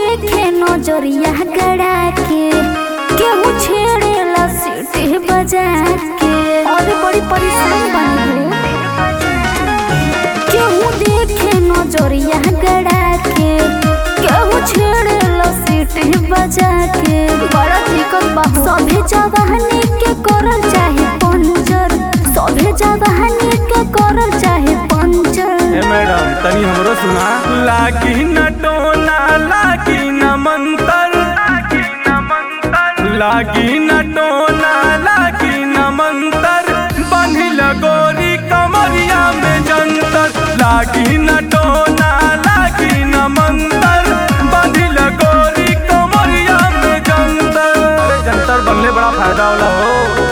देखे नजरिया गड़ा के, केहू छेड़ेला सीटी बजा के। और बड़ी परेशान बनी केहू देखे नजरिया गड़ा के, केहू छेड़ेला सीटी बजा के। बड़ा दिक्कत बा सभे जवानी के करल चाहे पंचर, सभे जवानी के करल चाहे पंचर। मैडम तनी हमरो सुना। लागी न टोना लागी न मंतर, लागी न टोना लागी न मंतर, बंधिल गोरी कमरिया में जंतर। लागी न टोना लागी न मंतर, बंधिल गोरी कमरिया में जंतर। अरे जंतर बनले बड़ा फायदा होला हो।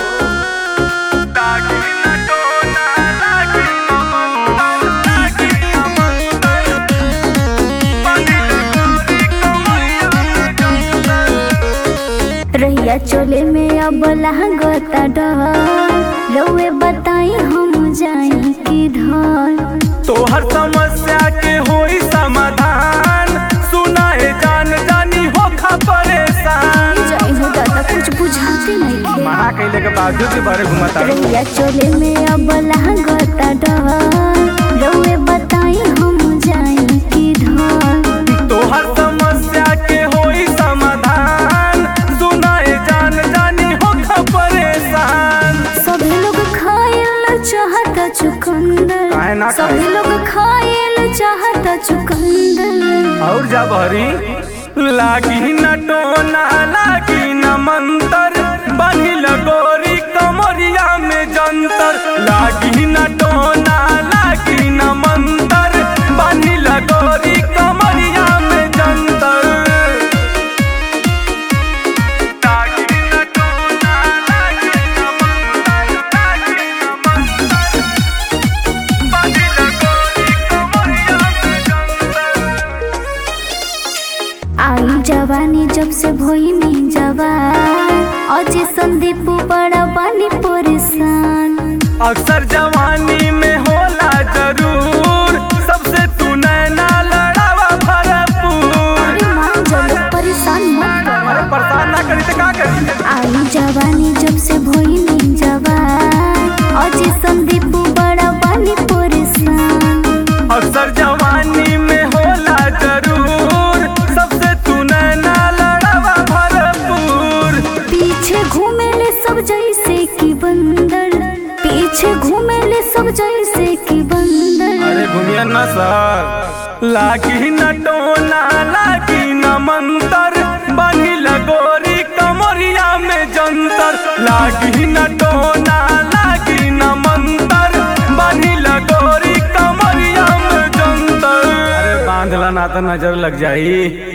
रहिया चोले में अब लागता डर, रउए बताई हम जाई किधर। तोहर समस्या के होई समाधान, सुनाए जान जानी होखा परेशान। जाई हो दादा कुछ बुझाते नहीं मना कैले के बावजूद भी बारे घुमाता। रहिया चोले में अब लागता डर, रउए बताई हम जाई किधर। तोहर समस्या के होई समाधान, सुनाए जान जानी होखा परेशान। सभी लोग खाएल चाहता चुकंदर, काहे ना खाए? सभी लोग खाएल चाहता चुकंदर। और जा बहरी। लागी न टोना लागी न मंतर, बंधिल गोरी कमरिया में जंतर। लागी न टोना लागी न मंतर, बंधिल गोरी कमरिया में जंतर। लागी न टोना लागी न मंतर, बंधिल गोरी कमरिया में जंतर। आई जवानी जब से भोई में जवान, अजय संदीप बड़ा बानी परेशान। अक्सर जवानी में होला जरूर, सबसे तू नैना लड़ावा भरपूर। अरे मान चलो परेशान मत कर। अरे परेशान ना करी तो का करी। आई जवानी जब से भोई में जवान, अजय संदीप बड़ा बानी परेशान। अक्सर जवानी में होला जरूर, सबसे तू नैना लड़ावा भरपूर। पीछे घूमेले सब जैसे कि बंदर, पीछे घूमेले सब जैसे कि बंदर। अरे घूमिया न सर। लागी न टोना लागी न मंतर, बंधिल गोरी कमरिया में जंतर। लागी न टोना लागी न मंतर, बंधिल गोरी कमरिया में जंतर। अरे बांधला ना तो नजर लग जाई।